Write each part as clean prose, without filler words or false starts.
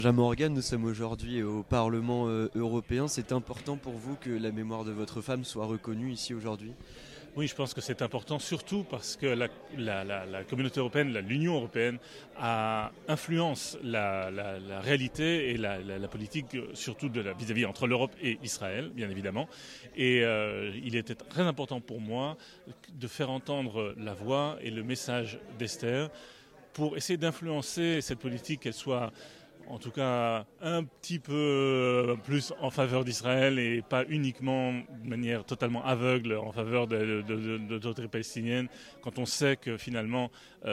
Jean Morgan, nous sommes aujourd'hui au Parlement européen. C'est important pour vous que la mémoire de votre femme soit reconnue ici aujourd'hui? Oui, je pense que c'est important, surtout parce que la communauté européenne, l'Union européenne, influence la réalité et la politique, surtout vis-à-vis entre l'Europe et Israël, bien évidemment. Et il était très important pour moi de faire entendre la voix et le message d'Esther pour essayer d'influencer cette politique, qu'elle soit en tout cas un petit peu plus en faveur d'Israël et pas uniquement de manière totalement aveugle en faveur de l'autorité palestinienne, quand on sait que finalement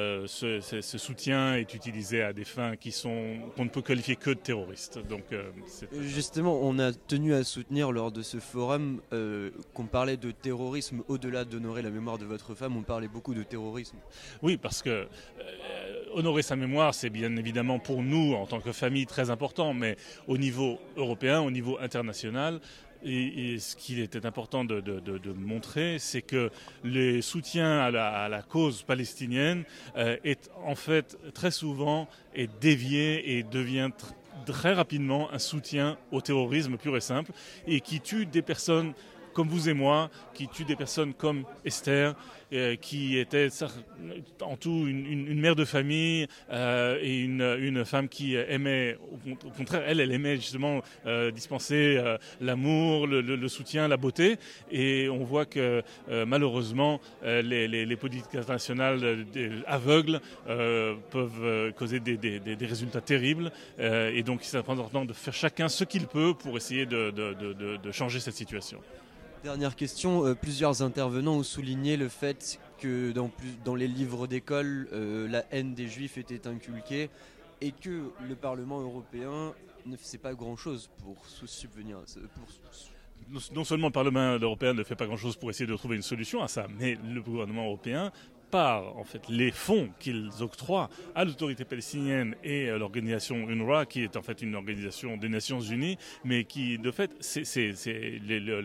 ce soutien est utilisé à des fins qu'on ne peut qualifier que de terroristes. Donc, Justement, on a tenu à soutenir lors de ce forum qu'on parlait de terrorisme au-delà d'honorer la mémoire de votre femme, on parlait beaucoup de terrorisme. Oui, parce que honorer sa mémoire, c'est bien évidemment pour nous, en tant que famille, très important, mais au niveau européen, au niveau international, et ce qu'il était important de montrer, c'est que le soutien à la cause palestinienne est en fait très souvent est dévié et devient très rapidement un soutien au terrorisme pur et simple, et qui tue des personnes comme vous et moi, qui tue des personnes comme Esther, qui était en tout une mère de famille et une femme qui aimait, au contraire, elle aimait justement dispenser l'amour, le soutien, la beauté. Et on voit que malheureusement, les politiques internationales aveugles peuvent causer des résultats terribles. Et donc, c'est important de faire chacun ce qu'il peut pour essayer de changer cette situation. Dernière question, plusieurs intervenants ont souligné le fait que dans les livres d'école, la haine des Juifs était inculquée et que le Parlement européen ne faisait pas grand-chose pour subvenir. Non seulement le Parlement européen ne fait pas grand-chose pour essayer de trouver une solution à ça, mais le gouvernement européen, par en fait les fonds qu'ils octroient à l'autorité palestinienne et à l'organisation UNRWA, qui est en fait une organisation des Nations Unies, mais qui de fait c'est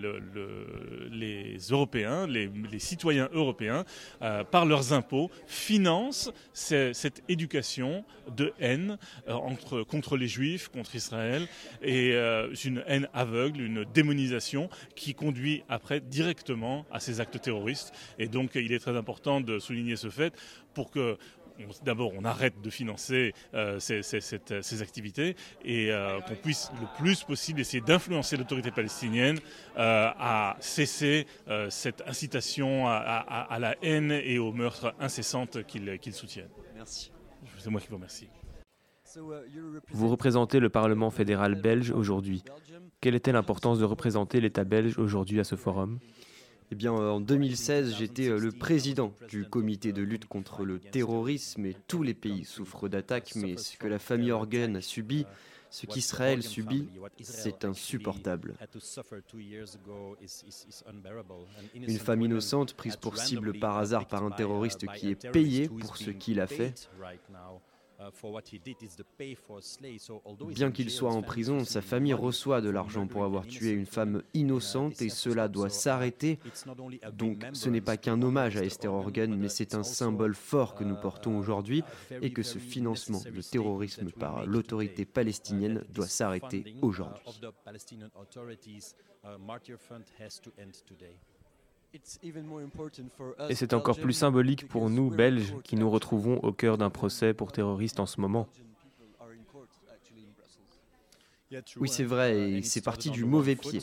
les Européens, les citoyens européens, par leurs impôts, financent cette éducation de haine contre les Juifs, contre Israël, et une haine aveugle, une démonisation qui conduit après directement à ces actes terroristes. Et donc il est très important de souligner ce fait pour que d'abord on arrête de financer ces activités et qu'on puisse le plus possible essayer d'influencer l'autorité palestinienne à cesser cette incitation à la haine et aux meurtres incessantes qu'ils soutiennent. Merci. C'est moi qui vous remercie. Vous représentez le Parlement fédéral belge aujourd'hui. Quelle était l'importance de représenter l'État belge aujourd'hui à ce forum ? Eh bien, en 2016, j'étais le président du comité de lutte contre le terrorisme et tous les pays souffrent d'attaques, mais ce que la famille Orgen a subi, ce qu'Israël subit, c'est insupportable. Une femme innocente prise pour cible par hasard par un terroriste qui est payé pour ce qu'il a fait. Bien qu'il soit en prison, sa famille reçoit de l'argent pour avoir tué une femme innocente et cela doit s'arrêter. Donc ce n'est pas qu'un hommage à Esther Orgen, mais c'est un symbole fort que nous portons aujourd'hui et que ce financement de terrorisme par l'autorité palestinienne doit s'arrêter aujourd'hui. Et c'est encore plus symbolique pour nous, Belges, qui nous retrouvons au cœur d'un procès pour terroristes en ce moment. Oui, c'est vrai, et c'est parti du mauvais pied.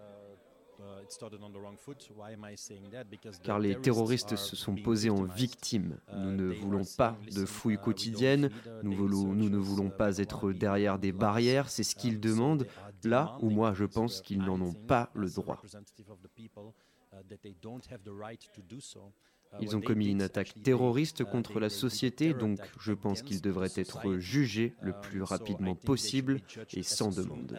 Car les terroristes se sont posés en victimes. Nous ne voulons pas de fouilles quotidiennes, nous ne voulons pas être derrière des barrières, c'est ce qu'ils demandent, là où moi je pense qu'ils n'en ont pas le droit. Ils ont commis une attaque terroriste contre la société, donc je pense qu'ils devraient être jugés le plus rapidement possible et sans demande.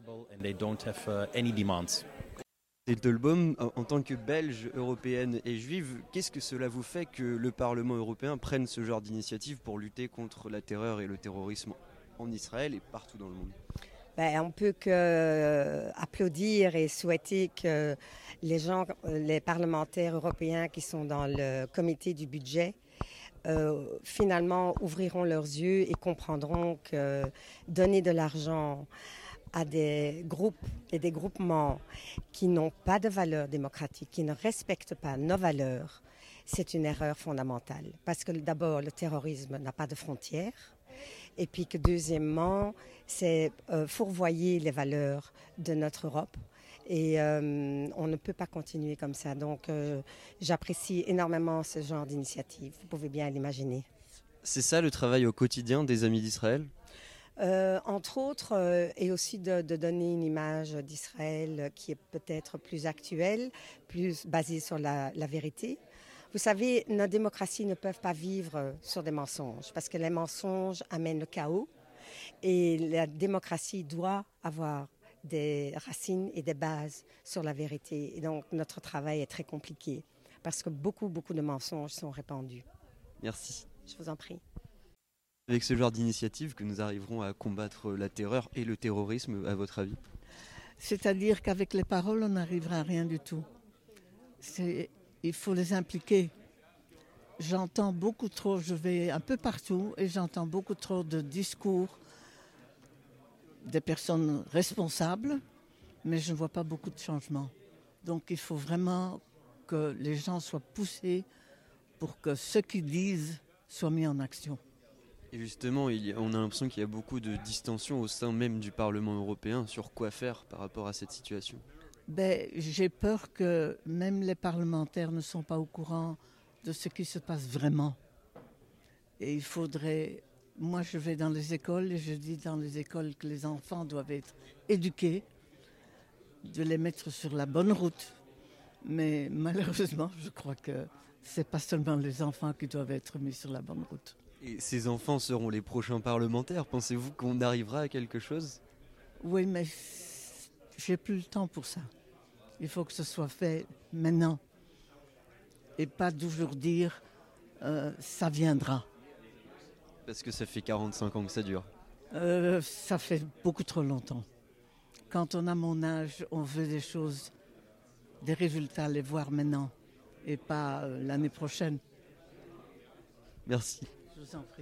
Teitelbaum, en tant que Belge, européenne et juive, qu'est-ce que cela vous fait que le Parlement européen prenne ce genre d'initiative pour lutter contre la terreur et le terrorisme en Israël et partout dans le monde ? On ne peut qu'applaudir et souhaiter que les parlementaires européens qui sont dans le comité du budget finalement ouvriront leurs yeux et comprendront que donner de l'argent à des groupes et des groupements qui n'ont pas de valeurs démocratiques, qui ne respectent pas nos valeurs, c'est une erreur fondamentale. Parce que d'abord, le terrorisme n'a pas de frontières. Et puis que deuxièmement, c'est fourvoyer les valeurs de notre Europe. Et on ne peut pas continuer comme ça. Donc j'apprécie énormément ce genre d'initiative. Vous pouvez bien l'imaginer. C'est ça le travail au quotidien des Amis d'Israël ? Entre autres, et aussi de donner une image d'Israël qui est peut-être plus actuelle, plus basée sur la vérité. Vous savez, nos démocraties ne peuvent pas vivre sur des mensonges parce que les mensonges amènent le chaos et la démocratie doit avoir des racines et des bases sur la vérité. Et donc, notre travail est très compliqué parce que beaucoup de mensonges sont répandus. Merci. Je vous en prie. Avec ce genre d'initiative que nous arriverons à combattre la terreur et le terrorisme, à votre avis ? C'est-à-dire qu'avec les paroles, on n'arrivera à rien du tout. Il faut les impliquer. J'entends beaucoup trop, je vais un peu partout et j'entends beaucoup trop de discours des personnes responsables, mais je ne vois pas beaucoup de changements. Donc il faut vraiment que les gens soient poussés pour que ce qu'ils disent soit mis en action. Et justement, on a l'impression qu'il y a beaucoup de distensions au sein même du Parlement européen sur quoi faire par rapport à cette situation. J'ai peur que même les parlementaires ne sont pas au courant de ce qui se passe vraiment. Et il faudrait... Moi, je vais dans les écoles et je dis dans les écoles que les enfants doivent être éduqués, de les mettre sur la bonne route. Mais malheureusement, je crois que ce n'est pas seulement les enfants qui doivent être mis sur la bonne route. Et ces enfants seront les prochains parlementaires. Pensez-vous qu'on arrivera à quelque chose ? Oui, mais j'ai plus le temps pour ça. Il faut que ce soit fait maintenant. Et pas toujours dire ça viendra. Parce que ça fait 45 ans que ça dure. Ça fait beaucoup trop longtemps. Quand on a mon âge, on veut des choses, des résultats, les voir maintenant et pas l'année prochaine. Merci. Je vous en prie.